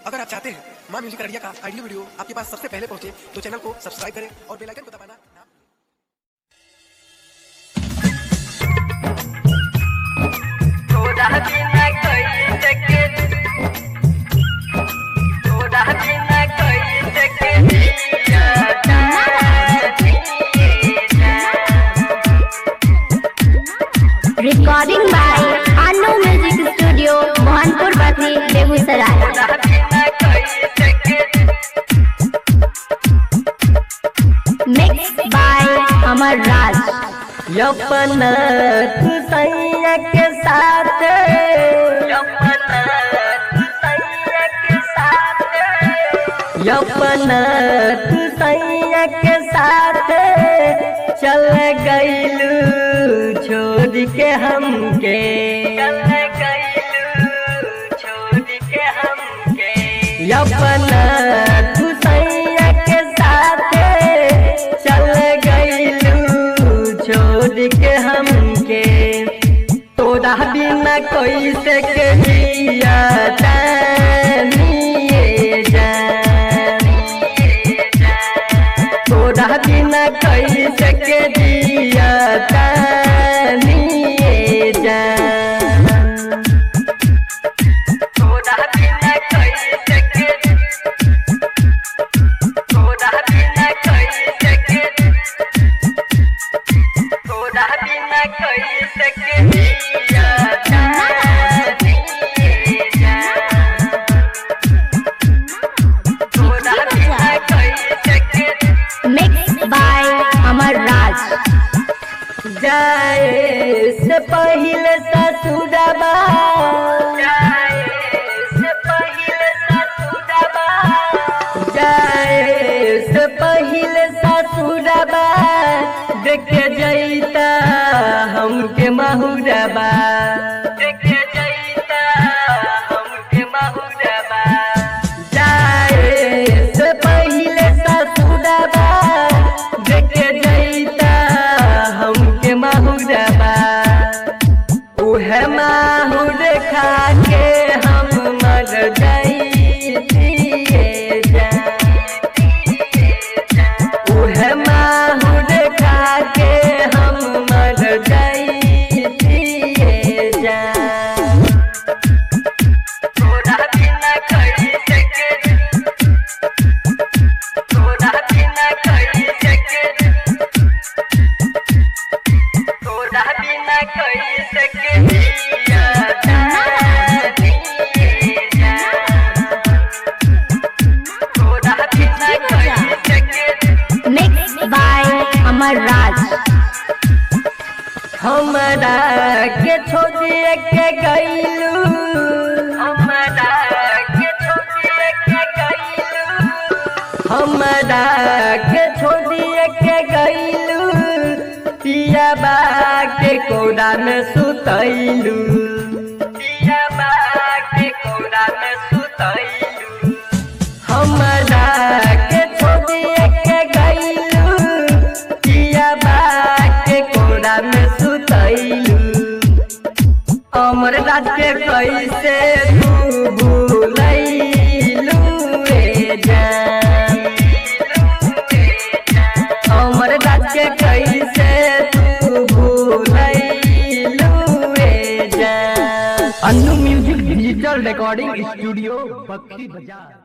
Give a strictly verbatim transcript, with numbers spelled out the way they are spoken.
अगर आप चाहते हैं माँ म्यूजिक अररिया का ऑडियो वीडियो आपके पास सबसे पहले पहुंचे तो चैनल को सब्सक्राइब करें और बेल आइकन को दबाना ना recording by Anu music studio Mohanpur Bakhri Begusarai. Mix by Amar Raj. यपना तू सैया के साथ यपना तू सैया के साथ यपना तू सैया के साथ चल गईलू छोड़ के हमके चल गईलू छोड़ के हमके यपना तू सैया के साथ चल गईलू छोड़ के हमके तोरा बिना कैसे के जिया जानिए जान तोरा बिना कैसे के जिया जानिए जान तोरा बिना कैसे के तोरा बिना कैसे के तोरा बिना कैसे के जिया जानिए जान तोरा बिना कैसे के मिक्स बाय अमर राज। जाए से पहले ससुरबा जाए से पहले ससुरबा जाए से पहले ससुरबा देख जैता हमके महुरबा देख जैता हमके महुरबा जाए से पहले ससुरबा देख जैता हमके महुरबा उहे माहुर खा के हम मर जाइए जान उहे माहुर खा के हम मर जाइए जान तोरा बिना कैसे के तोरा बिना कैसे के तोरा बिना कैसे के जिया जानिए जान तोरा बिना कैसे के मिक्स बाय अमर राज। हमरा के छोड़िए के गईलू हमरा के छोड़िए के गईलू हमरा के छोड़िए के गईलू पियाबा के कोड़ा में सुतैलू पियाबा के कोड़ा में सुतैलू हमरा के छोड़िए के गईलू पियाबा के कोड़ा में सुतैलू अमर राज के कैसे तू भूलैलू रे जान अमर राज के कैसे तू भूलैलू रे जान। Annu music digital recording studio Bakhri बाजार।